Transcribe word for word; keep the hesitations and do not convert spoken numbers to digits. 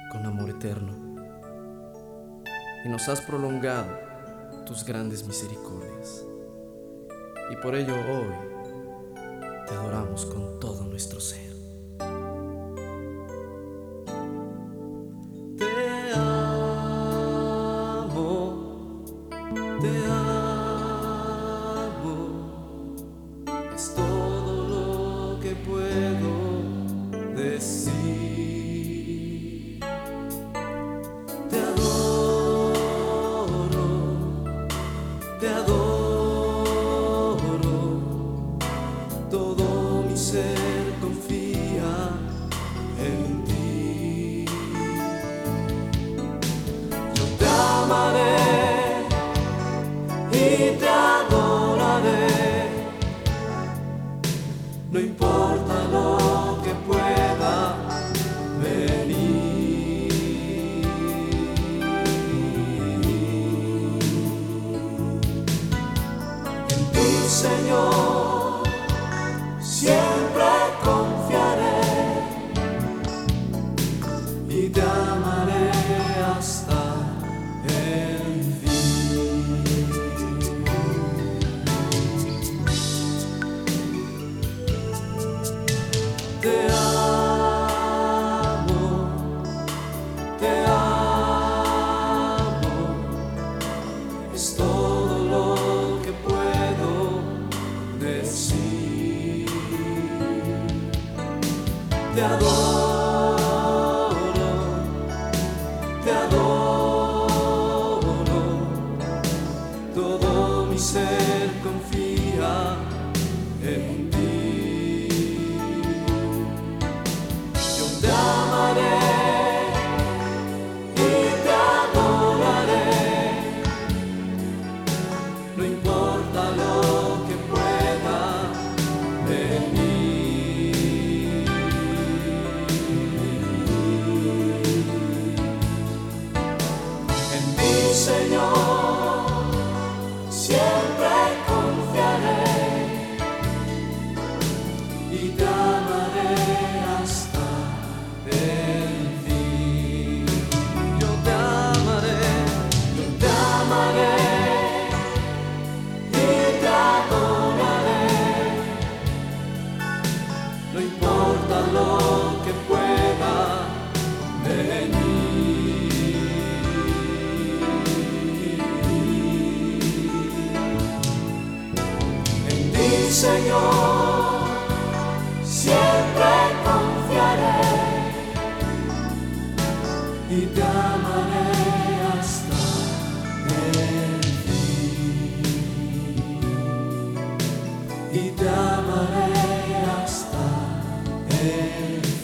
con amor eterno y nos has prolongado tus grandes misericordias. Y por ello hoy te adoramos con todo nuestro ser. Te amo, te amo, es todo lo que puedo decir. Te adoro, te adoro, todo mi ser confía en ti. Yo te amaré y te adoraré, no importa lo que pueda venir. En ti, Señor, siempre confiaré y te amaré hasta el fin. Te amo, te amo, es todo lo que puedo decir. Te adoro, te adoro, todo mi ser confía en ti. Yo te amaré y te adoraré, no importa lo que pueda venir. En ti, Señor, siempre confiaré y te amaré hasta el fin. Yo te amaré, yo te amaré y te adoraré, no importa lo que pueda venir. En ti, Señor, siempre confiaré y te amaré hasta el fin. Y te amaré hasta el fin.